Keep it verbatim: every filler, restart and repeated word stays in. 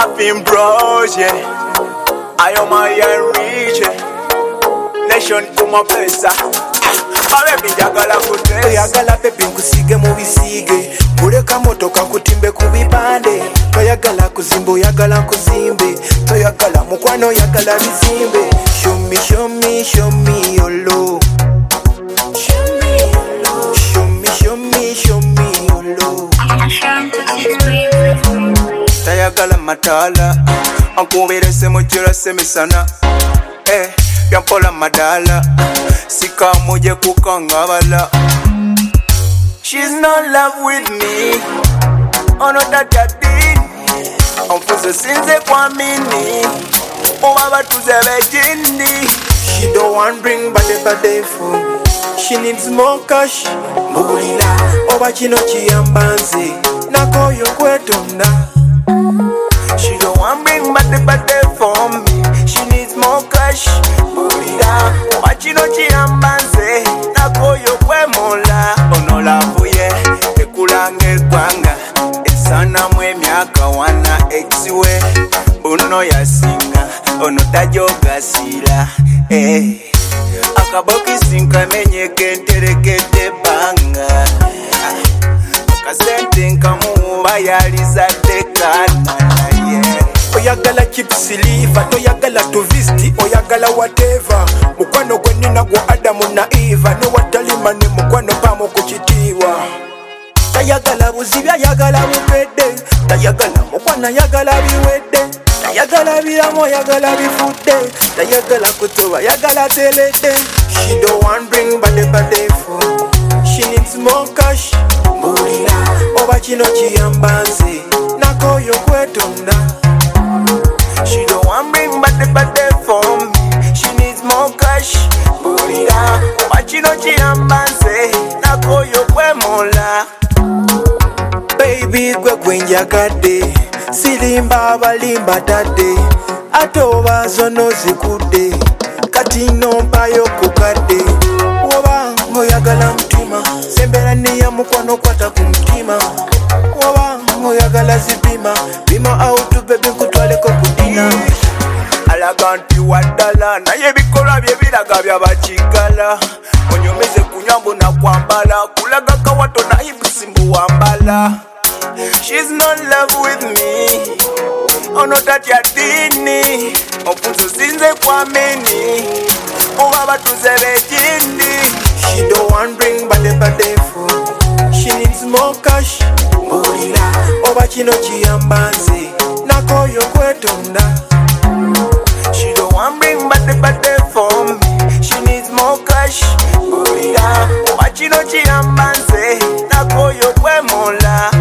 I've been bros, yeah. I am my rich, yeah. Nation to my pesa. Baby yagala kute yagala pepi nkusige mu bisige kuleka motoka kutimbe ku bipande toyagala kuzimbo yagala kuzimbe toyagala mukwano yagala bizimbe show me show me show me your love show me your love show me show me show me your love tayagala matala ankubirese mu kiro semisana eh yampola madala sika moje kukangabala. She's not in love with me. Oh no that I did. Amfuze sinze kwa mini. Oh baba tuzebe jindi. She don't want bring bade bade phone. She needs more cash. Mbulila oba chino chiyambanze. Nako yo kwetunda. She don't want bring bade bade for me. She needs more cash. Mbulila oba chino chiyambanze. Nako yo kwemola. Onola vuye ekulange gwanga. Esana mwe myaka wana exiwe. Uno yasinga ono tajoga sila. Eh akaboki sinka menye kenterekete banga. Akasente nkamu bayaliza tekana. Yeah. Oyagala chips liver, oyagala tovisti, oyagala whatever. Mukwano gwenina gwa Adamu na Eva, ne watalima ne mukwano pamo kuchitiwa. Tayagala buzibya yagala mupede, tayagala mukwana yagala biwede, tayagala biramo yagala bifude, tayagala kutoba yagala telede. She don't want bring bade bade phone. She needs more cash. Mbulila oba chino chiyambanze, nako yo kwetunda. She don't want bring bade bade for me. She needs more cash. Mbulila oba chino chiyambanze, nako yo kwemola. Baby gwe gwenjagade, silimba balimba tade, atoba zono zikude, kati nomba yo kukade. Woba ngoyagala mtima, sembera niya mukwano kwata kumtima. Woba ngoyagala zipima, bima autu bebe nkutwale ko kudina. Alaganti wadala, na yebikola byebilaga byabachigala. Onyomeze kunyambo na kwambala, kulaga kawato na hibusimbu wambala. She's not in love with me. Oh no that ya dini. Opunzo sinze kwa meni. Oh baba tuzebe jindi. She don't want bring bade bade phone. She needs more cash. Mbulila oba chino chiyambanze, nako yo kwetunda. She don't want bring bade bade for me. She needs more cash. Mbulila oba chino chiyambanze, nako yo kwemola.